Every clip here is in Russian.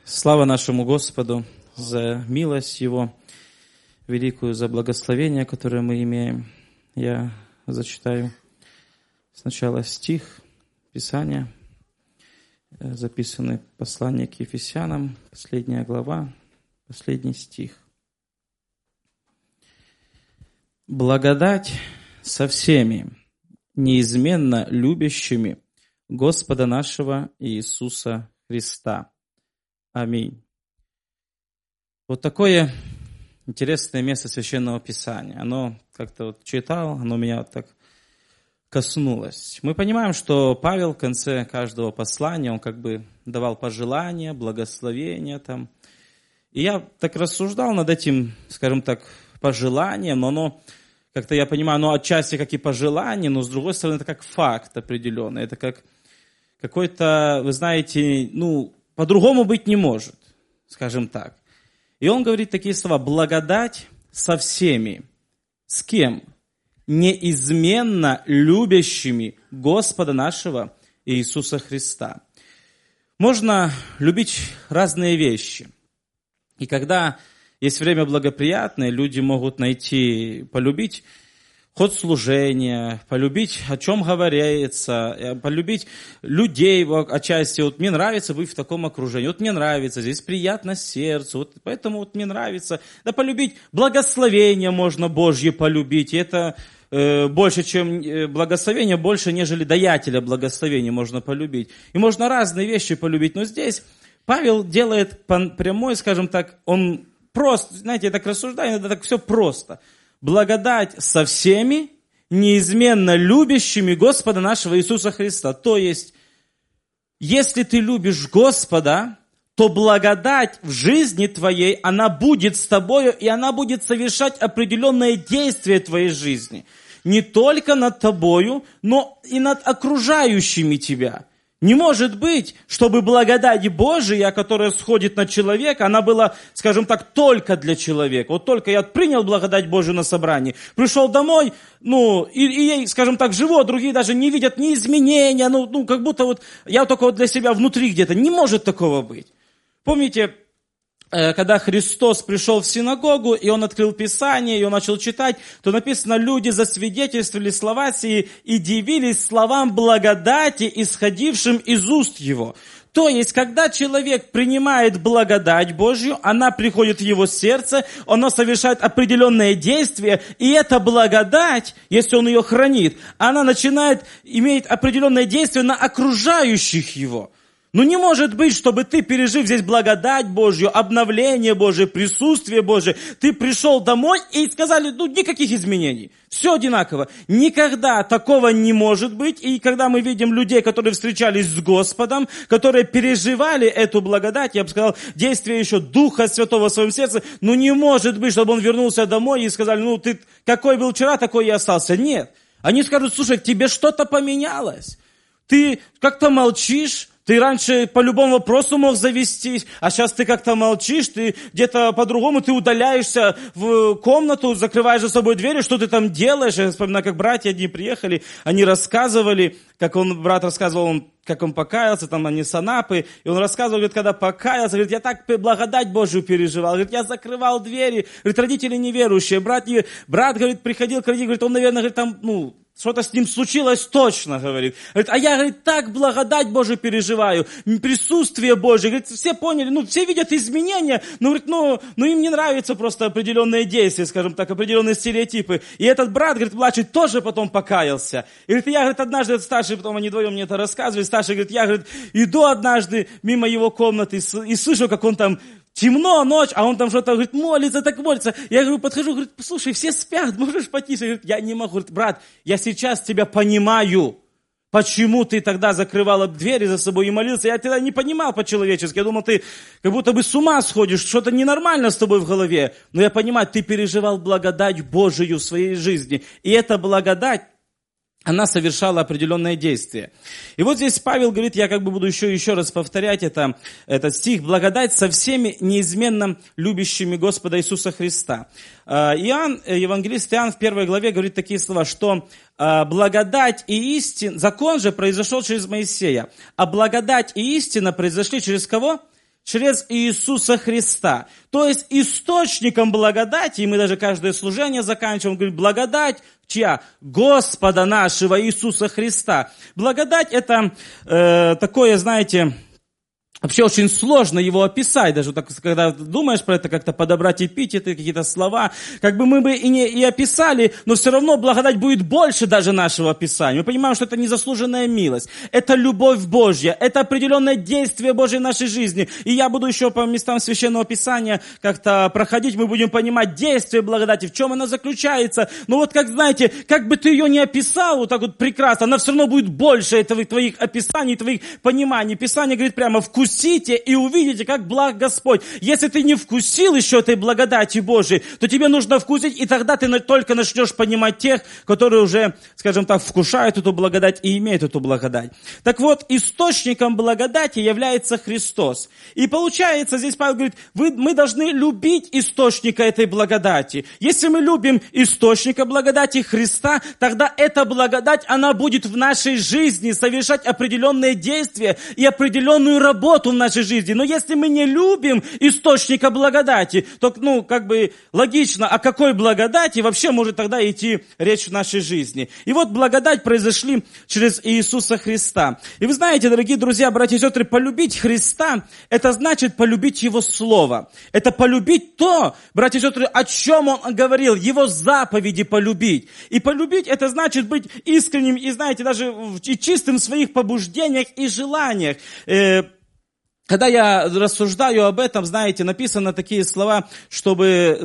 Слава нашему Господу за милость Его великую, за благословение, которое мы имеем. Я зачитаю сначала стих Писания, записанный послание к Ефесянам, последняя глава, последний стих. «Благодать со всеми, неизменно любящими Господа нашего Иисуса Христа. Аминь». Вот такое интересное место Священного Писания. Оно как-то вот читал, оно меня вот так коснулось. Мы понимаем, что Павел в конце каждого послания, он как бы давал пожелания, благословения там. И я так рассуждал над этим, скажем так, пожеланием, но оно, как-то я понимаю, оно отчасти как и пожелание, но с другой стороны, это как факт определенный. Это как какой-то, вы знаете, по-другому быть не может, скажем так. И он говорит такие слова: благодать со всеми. С кем? Неизменно любящими Господа нашего Иисуса Христа. Можно любить разные вещи. И когда есть время благоприятное, люди могут полюбить ход служения, полюбить, о чем говорится, полюбить людей отчасти. Вот мне нравится быть в таком окружении, вот мне нравится, здесь приятно сердцу, вот поэтому вот мне нравится. Да полюбить благословение можно Божье полюбить, и это больше, чем благословение, больше, нежели даятеля благословения можно полюбить. И можно разные вещи полюбить, но здесь Павел делает прямой, скажем так, он просто, знаете, я так рассуждаю, это так все просто. Благодать со всеми, неизменно любящими Господа нашего Иисуса Христа. То есть, если ты любишь Господа, то благодать в жизни твоей, она будет с тобою, и она будет совершать определенные действия в твоей жизни. Не только над тобою, но и над окружающими тебя. Не может быть, чтобы благодать Божия, которая сходит на человека, она была, скажем так, только для человека. Вот только я принял благодать Божию на собрании, пришел домой, и скажем так, живу, а другие даже не видят ни изменения, как будто вот я только вот для себя внутри где-то. Не может такого быть. Помните, когда Христос пришел в синагогу, и Он открыл Писание, и Он начал читать, то написано: люди засвидетельствовали слова сии и дивились словам благодати, исходившим из уст Его. То есть, когда человек принимает благодать Божью, она приходит в его сердце, она совершает определенные действия, и эта благодать, если он ее хранит, она начинает иметь определенные действия на окружающих его. Не может быть, чтобы ты, пережив здесь благодать Божью, обновление Божие, присутствие Божие, ты пришел домой и сказали: никаких изменений. Все одинаково. Никогда такого не может быть. И когда мы видим людей, которые встречались с Господом, которые переживали эту благодать, я бы сказал, действие еще Духа Святого в своем сердце, не может быть, чтобы он вернулся домой и сказали: ты какой был вчера, такой и остался. Нет. Они скажут: слушай, тебе что-то поменялось. Ты как-то молчишь. Ты раньше по любому вопросу мог завестись, а сейчас ты как-то молчишь, ты где-то по-другому, ты удаляешься в комнату, закрываешь за собой дверь, что ты там делаешь. Я вспоминаю, как братья одни приехали, они рассказывали, брат рассказывал, как он покаялся, там они с Анапы, и он рассказывал, говорит, когда покаялся, говорит: я так благодать Божию переживал, говорит, я закрывал двери, говорит, родители неверующие, брат, говорит, приходил к родителям, говорит, он, наверное, говорит, там, что-то с ним случилось точно, говорит. Говорит, а я, говорит, так благодать Божию переживаю, присутствие Божие. Говорит, все поняли, все видят изменения, но, говорит, им не нравятся просто определенные действия, скажем так, определенные стереотипы. И этот брат, говорит, младший, тоже потом покаялся. И говорит, я, говорит, однажды, старший, потом они вдвоем мне это рассказывали, старший, говорит, я, говорит, иду однажды мимо его комнаты и слышу, как он там, темно, ночь, а он там что-то, говорит, молится, так молится. Я говорю, подхожу, говорит, слушай, все спят, можешь потише? Говорит, я не могу. Говорит, брат, я сейчас тебя понимаю, почему ты тогда закрывала двери за собой и молился. Я тогда не понимал по-человечески. Я думал, ты как будто бы с ума сходишь, что-то ненормально с тобой в голове. Но я понимаю, ты переживал благодать Божию в своей жизни. И эта благодать, она совершала определенное действие. И вот здесь Павел говорит, я буду еще раз повторять этот стих: благодать со всеми неизменно любящими Господа Иисуса Христа. Евангелист Иоанн в 1 главе говорит такие слова, что благодать и истина, закон же произошел через Моисея, а благодать и истина произошли через кого? через Иисуса Христа. То есть источником благодати, и мы даже каждое служение заканчиваем, говорим, благодать чья? Господа нашего Иисуса Христа. Благодать это такое, знаете, вообще очень сложно его описать, даже так, когда думаешь про это, как-то подобрать эпитеты, какие-то слова, как бы мы бы и описали, но все равно благодать будет больше даже нашего описания. Мы понимаем, что это незаслуженная милость, это любовь Божья, это определенное действие Божьей в нашей жизни. И я буду еще по местам Священного Писания как-то проходить, мы будем понимать действие благодати, в чем она заключается. Но вот как, знаете, как бы ты ее не описал вот так вот прекрасно, она все равно будет больше этого, твоих описаний, твоих пониманий. Писание говорит прямо, вкусите и увидите, как благ Господь. Если ты не вкусил еще этой благодати Божией, то тебе нужно вкусить, и тогда ты только начнешь понимать тех, которые уже, скажем так, вкушают эту благодать и имеют эту благодать. Так вот, источником благодати является Христос. И получается, здесь Павел говорит, мы должны любить источника этой благодати. Если мы любим источника благодати Христа, тогда эта благодать, она будет в нашей жизни совершать определенные действия и определенную работу в нашей жизни. Но если мы не любим источника благодати, то, логично, о какой благодати вообще может тогда идти речь в нашей жизни. И вот благодать произошли через Иисуса Христа. И вы знаете, дорогие друзья, братья и сестры, полюбить Христа, это значит полюбить Его Слово. Это полюбить то, братья и сестры, о чем Он говорил, Его заповеди полюбить. И полюбить, это значит быть искренним и, знаете, даже и чистым в своих побуждениях и желаниях. Когда я рассуждаю об этом, знаете, написано такие слова, чтобы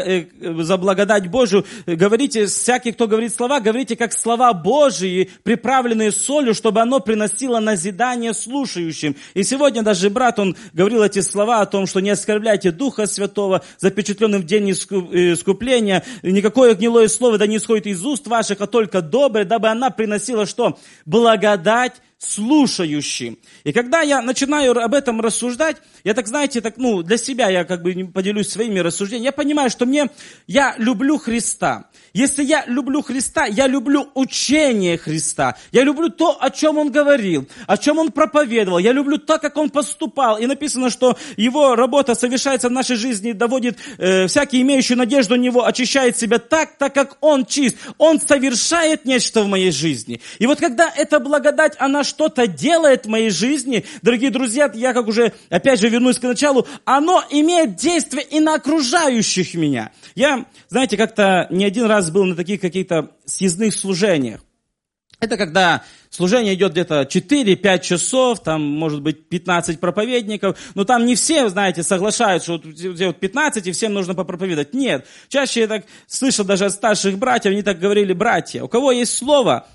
за благодать Божию, говорите, всякий, кто говорит слова, говорите как слова Божии, приправленные солью, чтобы оно приносило назидание слушающим. И сегодня даже брат, он говорил эти слова о том, что не оскорбляйте Духа Святого, запечатленным в день искупления, никакое гнилое слово да не исходит из уст ваших, а только доброе, дабы она приносила что? Благодать слушающим. И когда я начинаю об этом рассуждать, я так, знаете, для себя я поделюсь своими рассуждениями. Я понимаю, что я люблю Христа. Если я люблю Христа, я люблю учение Христа. Я люблю то, о чем Он говорил, о чем Он проповедовал. Я люблю то, как Он поступал. И написано, что Его работа совершается в нашей жизни, доводит всякий, имеющий надежду на Него, очищает себя так, как Он чист. Он совершает нечто в моей жизни. И вот когда эта благодать, она что-то делает в моей жизни, дорогие друзья, я как уже, опять же, вернусь к началу, оно имеет действие и на окружающих меня. Я, знаете, как-то не один раз был на таких каких-то съездных служениях. Это когда служение идет где-то 4-5 часов, там может быть 15 проповедников, но там не все, знаете, соглашаются, что 15 и всем нужно попроповедовать. Нет, чаще я так слышал даже от старших братьев, они так говорили: братья, у кого есть слово,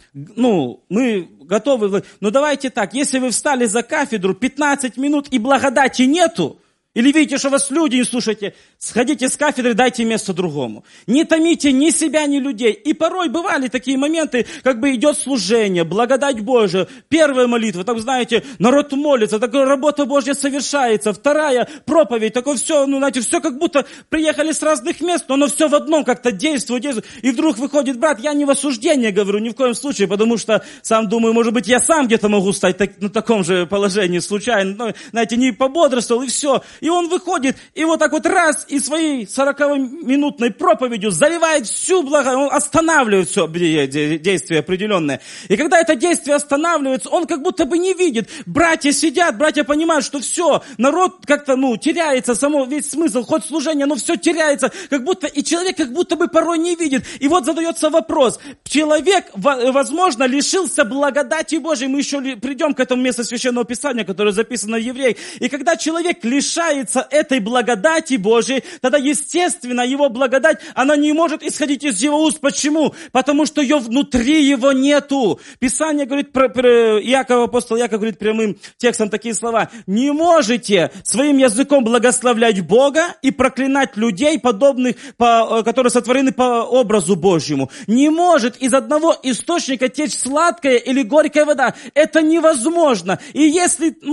мы готовы, но давайте так, если вы встали за кафедру 15 минут и благодати нету, или видите, что вас люди не слушаете, сходите с кафедры, дайте место другому. Не томите ни себя, ни людей. И порой бывали такие моменты, идет служение, благодать Божия, первая молитва, там, знаете, народ молится, такая работа Божья совершается, вторая проповедь, такое все, все как будто приехали с разных мест, но оно все в одном как-то действует. И вдруг выходит брат, я не в осуждение говорю, ни в коем случае, потому что сам думаю, может быть, я сам где-то могу стать на таком же положении случайно, знаете, не пободрствовал, и все. И он выходит, и вот так вот раз, и своей 40-минутной проповедью заливает всю благодать, он останавливает все действие определенное. И когда это действие останавливается, он как будто бы не видит. Братья сидят, братья понимают, что все, народ как-то, теряется, весь смысл, ход служения, все теряется, и человек как будто бы порой не видит. И вот задается вопрос, человек, возможно, лишился благодати Божией, мы еще придем к этому месту Священного Писания, которое записано в Евреях. И когда человек лишается этой благодати Божией, тогда, естественно, его благодать, она не может исходить из его уст. Почему? Потому что ее внутри его нету. Писание говорит, апостол Иаков говорит прямым текстом такие слова: не можете своим языком благословлять Бога и проклинать людей, подобных, которые сотворены по образу Божьему. Не может из одного источника течь сладкая или горькая вода. Это невозможно. И если,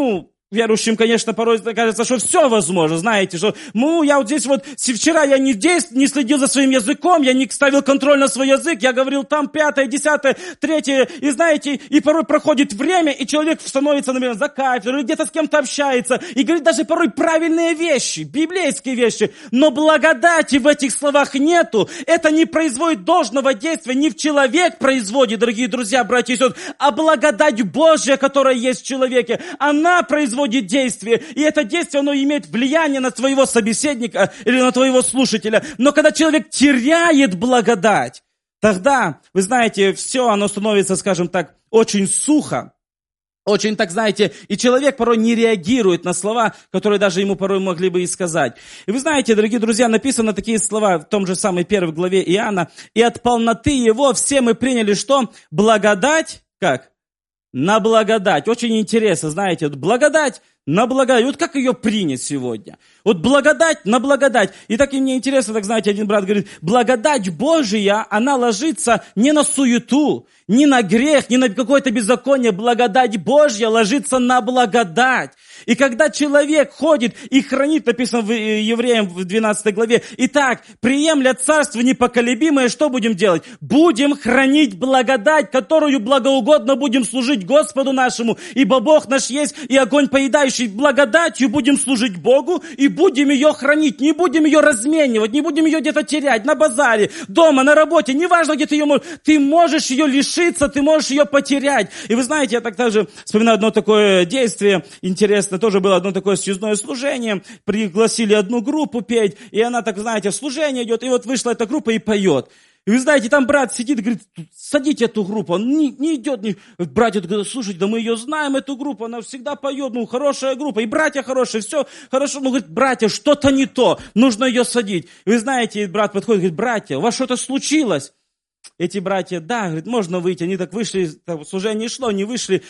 верующим, конечно, порой кажется, что все возможно, знаете, что, я вот здесь вот, вчера я не следил за своим языком, я не ставил контроль на свой язык, я говорил там 5, 10, 3, и знаете, и порой проходит время, и человек становится, например, за кафедрой, или где-то с кем-то общается, и говорит даже порой правильные вещи, библейские вещи, но благодати в этих словах нету, это не производит должного действия, не в человек производит, дорогие друзья, братья и сестры, а благодать Божья, которая есть в человеке, она производит действие, и это действие, оно имеет влияние на твоего собеседника или на твоего слушателя. Но когда человек теряет благодать, тогда, вы знаете, все оно становится, скажем так, очень сухо, очень, так знаете, и человек порой не реагирует на слова, которые даже ему порой могли бы и сказать. И вы знаете, дорогие друзья, написано такие слова в том же самой 1 главе Иоанна, «И от полноты его все мы приняли что? Благодать». Как? На благодать. Очень интересно, знаете, благодать на благодать. Вот как ее принять сегодня? Вот благодать на благодать. И так и мне интересно, так знаете, один брат говорит, благодать Божия, она ложится не на суету, не на грех, не на какое-то беззаконие. Благодать Божья ложится на благодать. И когда человек ходит и хранит, написано в Евреям в 12 главе, итак, приемля царство непоколебимое, что будем делать? Будем хранить благодать, которую благоугодно будем служить Господу нашему, ибо Бог наш есть и огонь поедающий. Благодатью будем служить Богу и будем ее хранить, не будем ее разменивать, не будем ее где-то терять, на базаре, дома, на работе, неважно, где ты ее можешь, ты можешь ее лишиться, ты можешь ее потерять. И вы знаете, я так также вспоминаю одно такое действие интересное, тоже было одно такое съездное служение, пригласили одну группу петь, и она, так знаете, в служение идет, и вот вышла эта группа и поет. И вы знаете, там брат сидит, говорит, садите эту группу, он не идет, братья говорят, слушайте, да мы ее знаем, эту группу, она всегда поет, хорошая группа, и братья хорошие, все хорошо, говорит, братья, что-то не то, нужно ее садить. И вы знаете, брат подходит, говорит, братья, у вас что-то случилось? Эти братья, да, говорит, можно выйти. Они так вышли, служение шло, они вышли,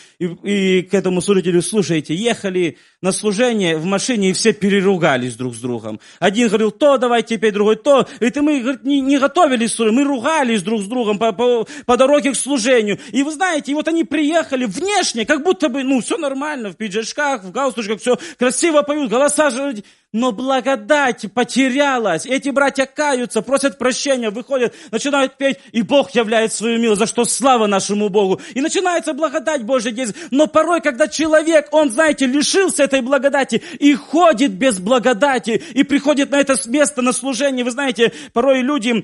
и к этому служителю, слушайте, ехали на служение в машине, и все переругались друг с другом. Один говорил, то давайте петь, другой то. Говорит, и мы, говорит, не готовились, мы ругались друг с другом по дороге к служению. И вы знаете, и вот они приехали внешне, как будто бы, все нормально, в пиджачках, в галстучках, все красиво поют, голоса же... Но благодать потерялась. Эти братья каются, просят прощения, выходят, начинают петь, и Бог являет свою милость, за что слава нашему Богу. И начинается благодать Божья действие. Но порой, когда человек, он, знаете, лишился этой благодати и ходит без благодати, и приходит на это место, на служение, вы знаете, порой люди,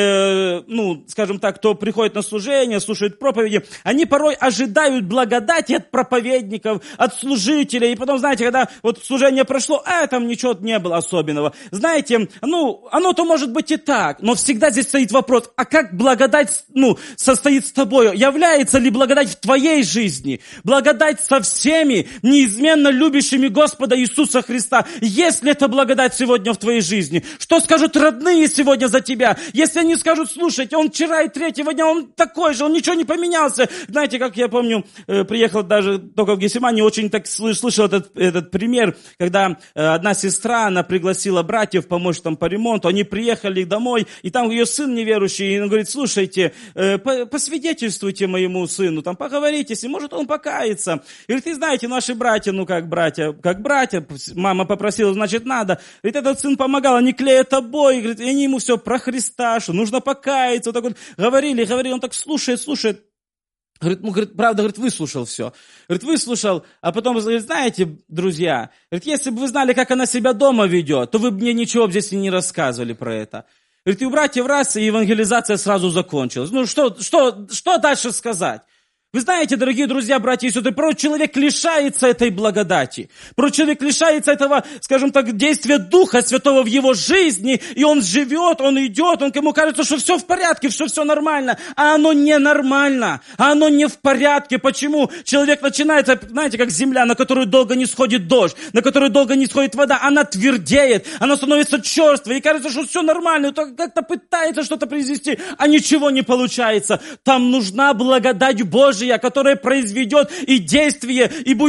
скажем так, кто приходит на служение, слушает проповеди, они порой ожидают благодати от проповедников, от служителей, и потом, знаете, когда вот служение прошло, там ничего не было особенного. Знаете, оно-то может быть и так, но всегда здесь стоит вопрос, а как благодать, состоит с тобой? Является ли благодать в твоей жизни? Благодать со всеми, неизменно любящими Господа Иисуса Христа. Есть ли эта благодать сегодня в твоей жизни? Что скажут родные сегодня за тебя? Если они скажут, слушайте, он вчера и третьего дня, он такой же, он ничего не поменялся. Знаете, как я помню, приехал даже только в Гефсимании, очень так слышал этот пример, когда одна сестра, она пригласила братьев помочь там по ремонту, они приехали домой, и там ее сын неверующий, и он говорит, слушайте, посвидетельствуйте моему сыну, там поговорите с ним, может он покается. И говорит, и знаете, наши братья, как братья, мама попросила, значит надо. Говорит, этот сын помогал, они клеят обои, говорит, и они ему все про Христа, что нужно покаяться, вот так вот говорили, он так слушает. Говорит, правда, выслушал все. Говорит, выслушал, а потом, говорит, знаете, друзья, говорит, если бы вы знали, как она себя дома ведет, то вы бы мне ничего здесь не рассказывали про это. Говорит, и у братьев раз, и евангелизация сразу закончилась. Что дальше сказать? Вы знаете, дорогие друзья, братья и сестры, порой человек лишается этой благодати. Порой человек лишается этого, скажем так, действия Духа Святого в его жизни, и он живет, он идет, ему кажется, что все в порядке, все нормально, а оно не нормально, а оно не в порядке. Почему? Человек начинается, знаете, как земля, на которую долго не сходит дождь, на которую долго не сходит вода, она твердеет, она становится черствой, и кажется, что все нормально, то как-то пытается что-то произвести, а ничего не получается. Там нужна благодать Божья Божия, которое произведет и действие,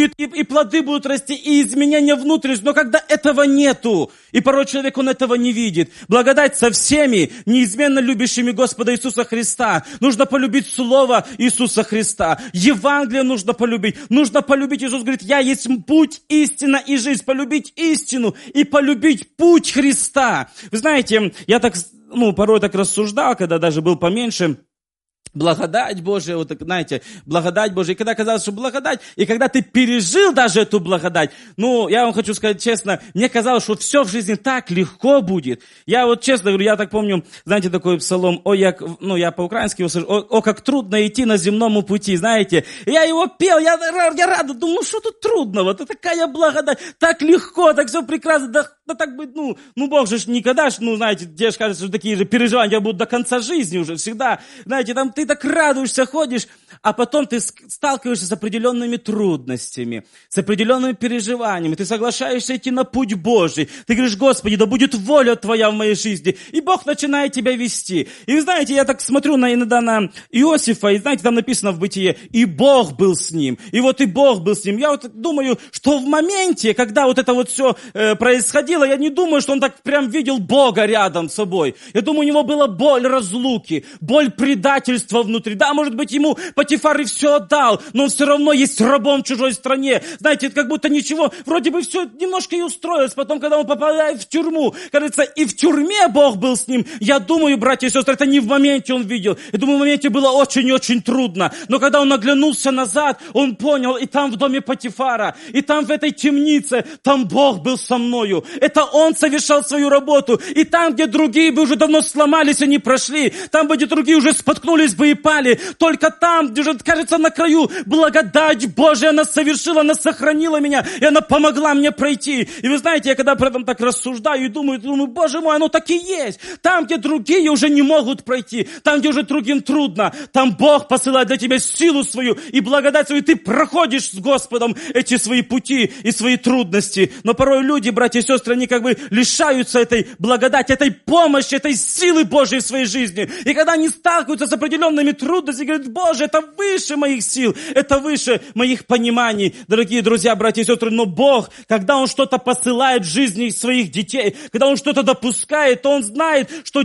и плоды будут расти, и изменения внутренности. Но когда этого нету, и порой человек, он этого не видит. Благодать со всеми, неизменно любящими Господа Иисуса Христа. Нужно полюбить Слово Иисуса Христа. Евангелие нужно полюбить. Нужно полюбить. Иисус говорит, я есть путь, истина и жизнь. Полюбить истину и полюбить путь Христа. Вы знаете, я так, порой так рассуждал, когда даже был поменьше. Благодать Божия, вот так, знаете, благодать Божия. И когда казалось, что благодать, и когда ты пережил даже эту благодать, я вам хочу сказать честно, мне казалось, что все в жизни так легко будет. Я вот честно говорю, я так помню, знаете, такой псалом, я по-украински его слышу, о, как трудно идти на земному пути, знаете. Я его пел, я рад, думаю, что тут трудного, это такая благодать, так легко, так все прекрасно, да так быть, Бог же никогда, знаете, тебе же кажется, что такие же переживания будут до конца жизни уже, всегда, знаете, там ты так радуешься, ходишь, а потом ты сталкиваешься с определенными трудностями, с определенными переживаниями, ты соглашаешься идти на путь Божий, ты говоришь, Господи, да будет воля Твоя в моей жизни, и Бог начинает тебя вести. И вы знаете, я так смотрю иногда на Иосифа, и знаете, там написано в Бытие, и Бог был с ним, и вот и Бог был с ним. Я вот думаю, что в моменте, когда вот это вот все происходило, я не думаю, что он так прям видел Бога рядом с собой. Я думаю, у него была боль разлуки, боль предательства внутри. Да, может быть, ему Потифар и все отдал, но он все равно есть рабом в чужой стране. Знаете, как будто ничего, вроде бы все немножко и устроилось. Потом, когда он попадает в тюрьму, кажется, и в тюрьме Бог был с ним. Я думаю, братья и сестры, это не в моменте он видел. Я думаю, в моменте было очень и очень трудно. Но когда он оглянулся назад, он понял, и там в доме Потифара, и там в этой темнице, там Бог был со мною. Это он совершал свою работу. И там, где другие бы уже давно сломались и не прошли, там, где другие уже споткнулись бы и пали, только там, где же, кажется, на краю, благодать Божия, она совершила, она сохранила меня, и она помогла мне пройти. И вы знаете, я когда при этом так рассуждаю и думаю, Боже мой, оно так и есть. Там, где другие уже не могут пройти, там, где уже другим трудно, там Бог посылает для тебя силу свою и благодать свою, и ты проходишь с Господом эти свои пути и свои трудности. Но порой люди, братья и сестры, они как бы лишаются этой благодати, этой помощи, этой силы Божьей в своей жизни. И когда они сталкиваются с определенными трудностями, говорят, Боже, это выше моих сил, это выше моих пониманий. Дорогие друзья, братья и сестры, но Бог, когда Он что-то посылает в жизни своих детей, когда Он что-то допускает, то Он знает, что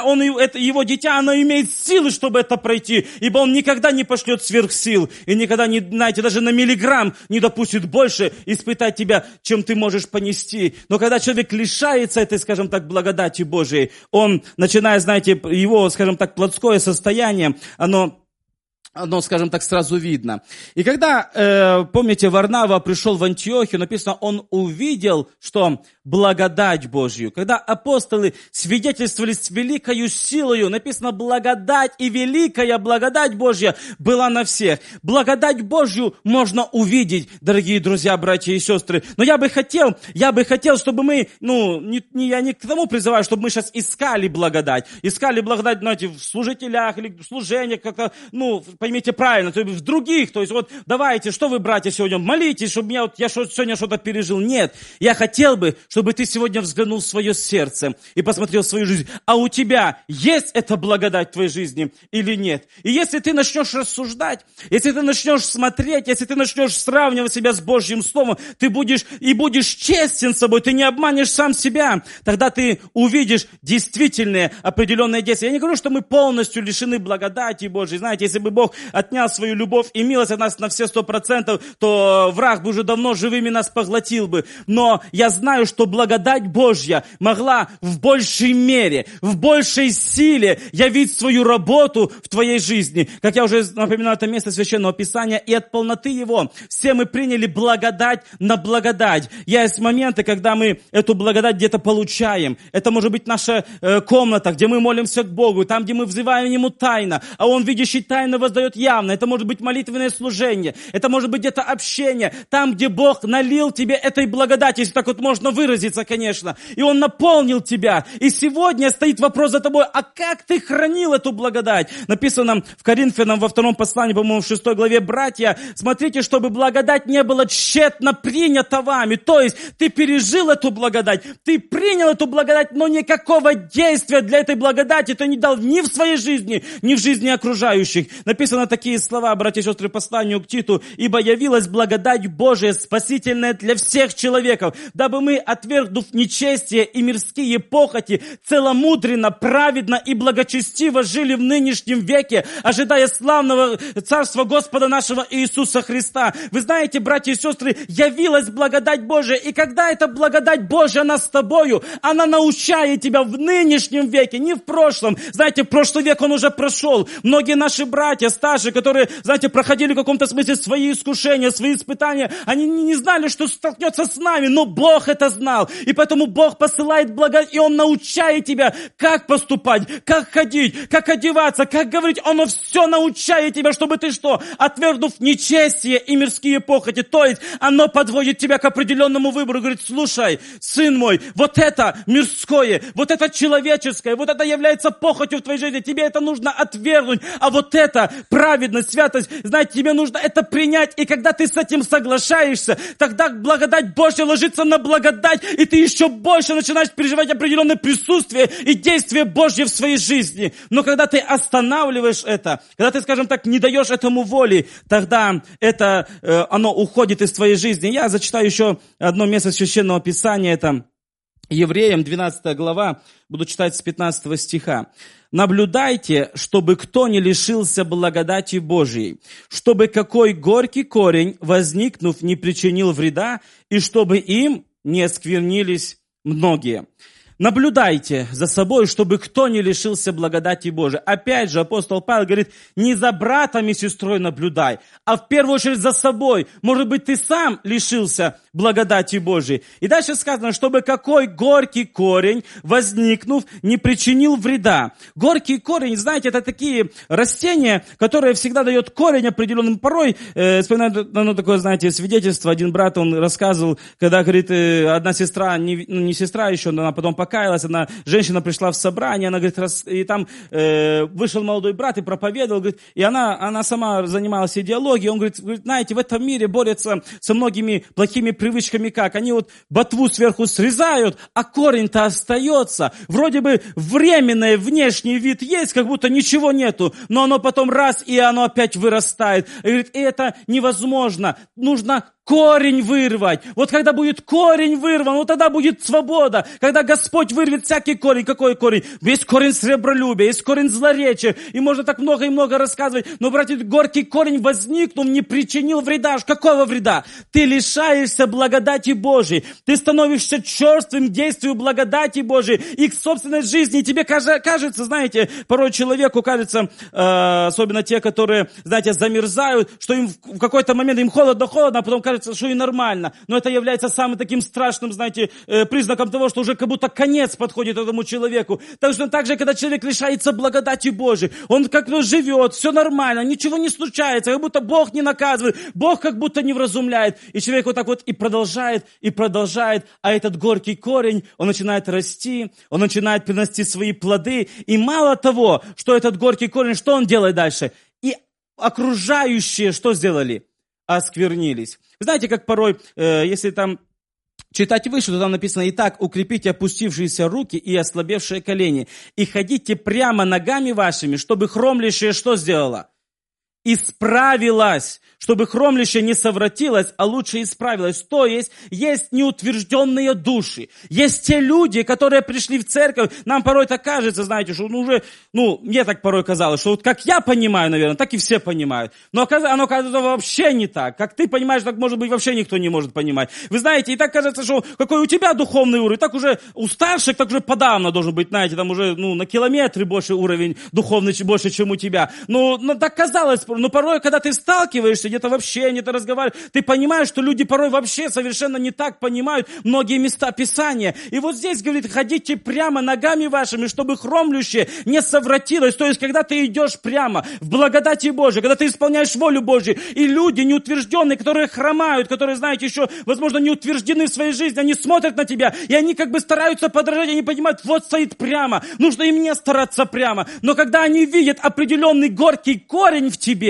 его дитя, оно имеет силы, чтобы это пройти, ибо Он никогда не пошлет сверхсил, и никогда не, знаете, даже на миллиграмм не допустит больше испытать тебя, чем ты можешь понести. Но когда человек лишается этой, скажем так, благодати Божией, он начинает, знаете, его, скажем так, плотское состояние, оно, скажем так, сразу видно. И когда, помните, Варнава пришел в Антиохию, написано, он увидел, что благодать Божью. Когда апостолы свидетельствовали с великою силою, написано, благодать и великая благодать Божья была на всех. Благодать Божью можно увидеть, дорогие друзья, братья и сестры. Но я бы хотел, чтобы мы, я не к тому призываю, чтобы мы сейчас искали благодать, знаете, в служителях или в служениях как-то, поймите правильно, то есть в других, то есть вот давайте, что вы, братья, сегодня молитесь, чтобы я сегодня что-то пережил. Нет, я хотел бы, чтобы ты сегодня взглянул в свое сердце и посмотрел свою жизнь. А у тебя есть эта благодать в твоей жизни или нет? И если ты начнешь рассуждать, если ты начнешь смотреть, если ты начнешь сравнивать себя с Божьим Словом, ты будешь честен с собой, ты не обманешь сам себя, тогда ты увидишь действительные определенные действия. Я не говорю, что мы полностью лишены благодати Божьей. Знаете, если бы Бог отнял свою любовь и милость от нас на все 100%, то враг бы уже давно живыми нас поглотил бы. Но я знаю, что благодать Божья могла в большей мере, в большей силе явить свою работу в твоей жизни. Как я уже напоминал, это место Священного Писания, и от полноты его все мы приняли благодать на благодать. Есть моменты, когда мы эту благодать где-то получаем. Это может быть наша комната, где мы молимся к Богу, там, где мы взываем Ему тайно, а Он, видящий тайно, воздает явно. Это может быть молитвенное служение, это может быть где-то общение, там, где Бог налил тебе этой благодати, если так вот можно выразиться, конечно, и Он наполнил тебя. И сегодня стоит вопрос за тобой, а как ты хранил эту благодать? Написано в Коринфянам во 2 послании, по-моему, в 6 главе, братья, смотрите, чтобы благодать не была тщетно принята вами. То есть ты пережил эту благодать, ты принял эту благодать, но никакого действия для этой благодати ты не дал ни в своей жизни, ни в жизни окружающих. Написано, написаны такие слова, братья и сестры, по посланию к Титу. «Ибо явилась благодать Божия, спасительная для всех человеков, дабы мы, отвергнув нечестие и мирские похоти, целомудренно, праведно и благочестиво жили в нынешнем веке, ожидая славного Царства Господа нашего Иисуса Христа». Вы знаете, братья и сестры, явилась благодать Божия. И когда эта благодать Божия, она с тобою, она научает тебя в нынешнем веке, не в прошлом. Знаете, прошлый век он уже прошел. Многие наши братья старшие, которые, знаете, проходили в каком-то смысле свои искушения, свои испытания, они не знали, что столкнется с нами, но Бог это знал. И поэтому Бог посылает благодать, и Он научает тебя, как поступать, как ходить, как одеваться, как говорить. Он все научает тебя, чтобы ты что? Отвергнув нечестие и мирские похоти. То есть оно подводит тебя к определенному выбору. Говорит: слушай, сын мой, вот это мирское, вот это человеческое, вот это является похотью в твоей жизни. Тебе это нужно отвергнуть. А вот это праведность, святость, знаете, тебе нужно это принять. И когда ты с этим соглашаешься, тогда благодать Божья ложится на благодать, и ты еще больше начинаешь переживать определенное присутствие и действие Божье в своей жизни. Но когда ты останавливаешь это, когда ты, скажем так, не даешь этому воли, тогда это, оно уходит из твоей жизни. Я зачитаю еще одно место Священного Писания, это Евреям, 12 глава, буду читать с 15 стиха. «Наблюдайте, чтобы кто не лишился благодати Божией, чтобы какой горький корень, возникнув, не причинил вреда, и чтобы им не осквернились многие». Наблюдайте за собой, чтобы кто не лишился благодати Божией. Опять же, апостол Павел говорит: не за братом и сестрой наблюдай, а в первую очередь за собой. Может быть, ты сам лишился благодати Божией. И дальше сказано, чтобы какой горький корень, возникнув, не причинил вреда. Горький корень, знаете, это такие растения, которые всегда дают корень определенным. Порой, вспоминаю одно такое, знаете, свидетельство. Один брат, он рассказывал, когда, говорит, одна сестра, не сестра еще, но она потом покаялась, женщина пришла в собрание, она говорит, и там вышел молодой брат и проповедовал, говорит, и она сама занималась идеологией. Он говорит, знаете, в этом мире борются со многими плохими привычками, как они вот ботву сверху срезают, а корень-то остается. Вроде бы временный внешний вид есть, как будто ничего нету, но оно потом раз, и оно опять вырастает. И говорит, это невозможно, нужно корень вырвать. Вот когда будет корень вырван, вот тогда будет свобода. Когда Господь вырвет всякий корень. Какой корень? Есть корень сребролюбия, есть корень злоречия. И можно так много и много рассказывать. Но, братья, горький корень возникнув, не причинил вреда. Какого вреда? Ты лишаешься благодати Божией. Ты становишься черствым к действию благодати Божией и к собственной жизни. И тебе кажется, знаете, порой человеку кажется, особенно те, которые, знаете, замерзают, что им в какой-то момент им холодно, а потом кажется, что и нормально. Но это является самым таким страшным, знаете, признаком того, что уже как будто конец подходит этому человеку. Так же, когда человек лишается благодати Божией, он как-то живет, все нормально, ничего не случается, как будто Бог не наказывает, Бог как будто не вразумляет. И человек вот так вот и продолжает, а этот горький корень, он начинает расти, он начинает приносить свои плоды. И мало того, что этот горький корень, что он делает дальше? И окружающие что сделали? Осквернились. Вы знаете, как порой, если там читать выше, то там написано: «Итак, укрепите опустившиеся руки и ослабевшие колени, и ходите прямо ногами вашими, чтобы хромлящее что сделало? Исправилась». Чтобы хромлящее не совратилось, а лучше исправилось. То есть неутвержденные души. Есть те люди, которые пришли в церковь. Нам порой так кажется, знаете, что мне так порой казалось, что вот как я понимаю, наверное, так и все понимают. Но оно кажется вообще не так. Как ты понимаешь, так, может быть, вообще никто не может понимать. Вы знаете, и так кажется, что какой у тебя духовный уровень, так уже у старших, так уже подавно должен быть, знаете, там уже на километры больше уровень духовный, больше, чем у тебя. Но так казалось, но порой, когда ты сталкиваешься, где-то в общении, ты разговариваешь, ты понимаешь, что люди порой вообще совершенно не так понимают многие места Писания. И вот здесь говорит: ходите прямо ногами вашими, чтобы хромлющее не совратилось. То есть, когда ты идешь прямо в благодати Божией, когда ты исполняешь волю Божью, и люди неутвержденные, которые хромают, которые, знаете, еще, возможно, не утверждены в своей жизни, они смотрят на тебя, и они как бы стараются подражать, они понимают, вот стоит прямо, нужно и мне стараться прямо. Но когда они видят определенный горький корень в тебе, и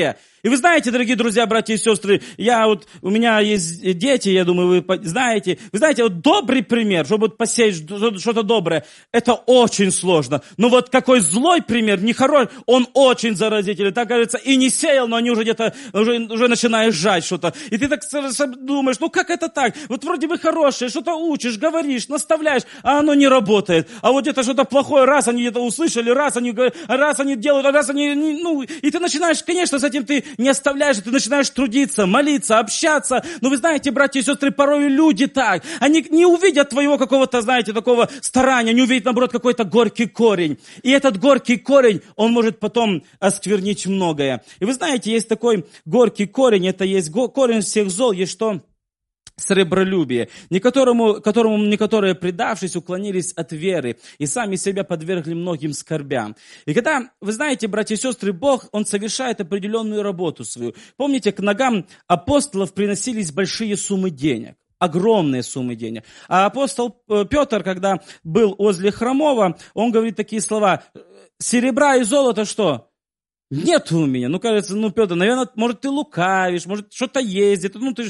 И вы знаете, дорогие друзья, братья и сестры, у меня есть дети, я думаю, вы знаете, вот добрый пример, чтобы вот посеять что-то доброе, это очень сложно. Но вот какой злой пример, нехороший, он очень заразительный. Так, кажется, и не сеял, но они уже где-то, уже начинаешь жать что-то. И ты так думаешь, как это так? Вот вроде бы хорошее, что-то учишь, говоришь, наставляешь, а оно не работает. А вот где-то что-то плохое, раз они где-то услышали, раз они делают, раз они, и ты начинаешь, конечно, с этим ты не оставляешь, ты начинаешь трудиться, молиться, общаться. Но вы знаете, братья и сестры, порой люди так, они не увидят твоего какого-то, знаете, такого старания, не увидят, наоборот, какой-то горький корень. И этот горький корень, он может потом осквернить многое. И вы знаете, есть такой горький корень, это есть корень всех зол, есть что? Сребролюбие, которому некоторые, предавшись, уклонились от веры и сами себя подвергли многим скорбям. И когда, вы знаете, братья и сестры, Бог, Он совершает определенную работу свою. Помните, к ногам апостолов приносились большие суммы денег. Огромные суммы денег. А апостол Петр, когда был возле Хромова, он говорит такие слова: серебра и золота что? Нет у меня. Кажется, Петр, наверное, может, ты лукавишь, может, что-то есть.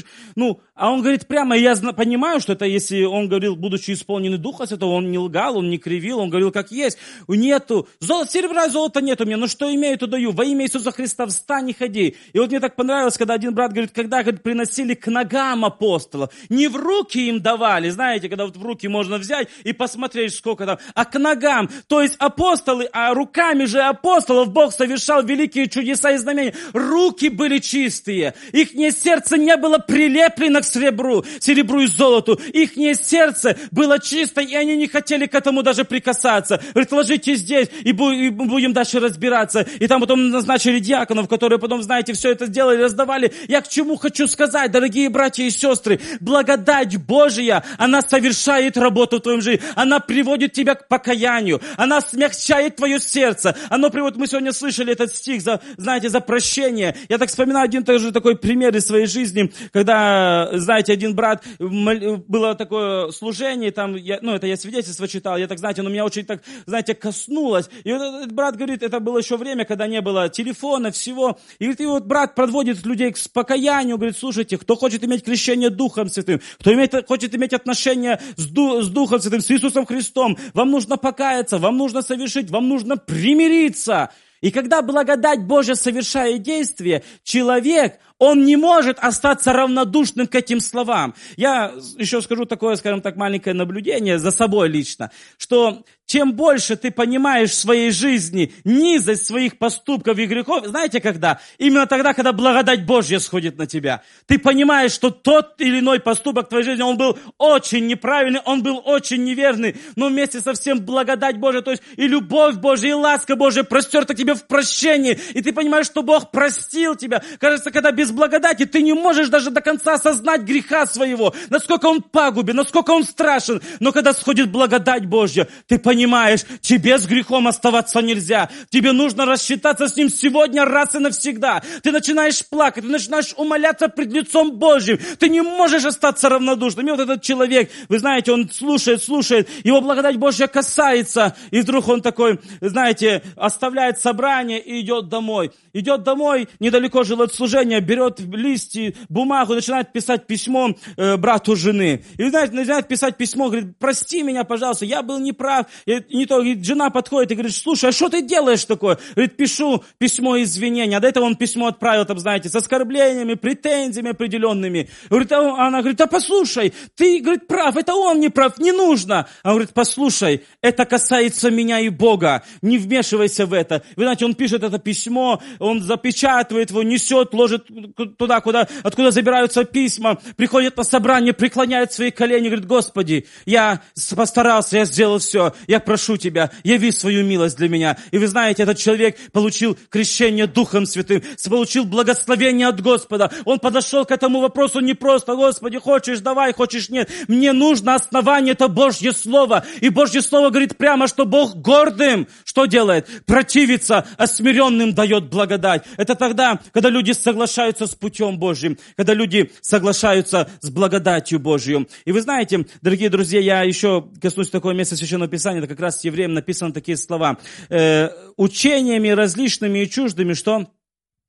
А он говорит прямо, я понимаю, что это, если он говорил, будучи исполненный Духа Святого, он не лгал, он не кривил, он говорил, как есть. Нету. Серебра и золота нет у меня, что имею, то даю. Во имя Иисуса Христа встань и ходи. И вот мне так понравилось, когда один брат говорит, когда приносили к ногам апостолов, не в руки им давали, знаете, когда вот в руки можно взять и посмотреть, сколько там, а к ногам. То есть апостолы, а руками же апостолов Бог совершал великие чудеса и знамения. Руки были чистые. Ихнее сердце не было прилеплено к серебру и золоту. Ихнее сердце было чисто, и они не хотели к этому даже прикасаться. Говорит, ложите здесь, и будем дальше разбираться. И там потом назначили диаконов, которые потом, знаете, все это сделали, раздавали. Я к чему хочу сказать, дорогие братья и сестры? Благодать Божия, она совершает работу в твоем жизни. Она приводит тебя к покаянию. Она смягчает твое сердце. Она приводит, мы сегодня слышали этот стих, за прощение. Я так вспоминаю один тоже такой пример из своей жизни, когда, знаете, один брат, было такое служение, там, это я свидетельство читал, я так, знаете, меня очень так, знаете, коснулось. И вот этот брат говорит, это было еще время, когда не было телефона, всего. И говорит, и вот брат подводит людей к покаянию, говорит, слушайте, кто хочет иметь крещение Духом Святым, кто хочет иметь отношения с Духом Святым, с Иисусом Христом, вам нужно покаяться, вам нужно совершить, вам нужно примириться. И когда благодать Божья совершает действие, человек, он не может остаться равнодушным к этим словам. Я еще скажу такое, скажем так, маленькое наблюдение за собой лично, что чем больше ты понимаешь в своей жизни низость своих поступков и грехов, знаете когда? Именно тогда, когда благодать Божья сходит на тебя. Ты понимаешь, что тот или иной поступок в твоей жизни, он был очень неправильный, он был очень неверный, но вместе со всем благодать Божья, то есть и любовь Божья, и ласка Божья простерта к тебе в прощении, и ты понимаешь, что Бог простил тебя. Кажется, когда без благодати ты не можешь даже до конца осознать греха своего, насколько он пагубен, насколько он страшен, но когда сходит благодать Божья, ты понимаешь, тебе с грехом оставаться нельзя, тебе нужно рассчитаться с ним сегодня раз и навсегда. Ты начинаешь плакать, ты начинаешь умоляться пред лицом Божьим, ты не можешь остаться равнодушным. И вот этот человек, вы знаете, он слушает, его благодать Божья касается, и вдруг он такой, знаете, оставляет собрание и идет домой. Идет домой, недалеко жил от служения, берет листы, бумагу, начинает писать письмо брату жены. И, знаете, начинает писать письмо, говорит, прости меня, пожалуйста, я был неправ. И не то, говорит, жена подходит и говорит, слушай, а что ты делаешь такое? Говорит, пишу письмо извинения. А до этого он письмо отправил, там, знаете, с оскорблениями, претензиями определенными. Говорит, она говорит, послушай, ты, говорит, прав, это он не прав, не нужно. А он говорит, послушай, это касается меня и Бога, не вмешивайся в это. Вы знаете, он пишет это письмо, он запечатывает его, несет, ложит туда, откуда забираются письма, приходит на собрание, преклоняет свои колени, говорит, Господи, я постарался, я сделал все, я прошу Тебя, яви свою милость для меня. И вы знаете, этот человек получил крещение Духом Святым, получил благословение от Господа. Он подошел к этому вопросу не просто, Господи, хочешь, давай, хочешь, нет. Мне нужно основание, это Божье Слово. И Божье Слово говорит прямо, что Бог гордым, что делает? Противится, а смиренным дает благодать. Это тогда, когда люди соглашаются с путем Божьим, когда люди соглашаются с благодатью Божьей. И вы знаете, дорогие друзья, я еще коснусь такого места Священного Писания, это как раз евреям написаны такие слова. Учениями различными и чуждыми, что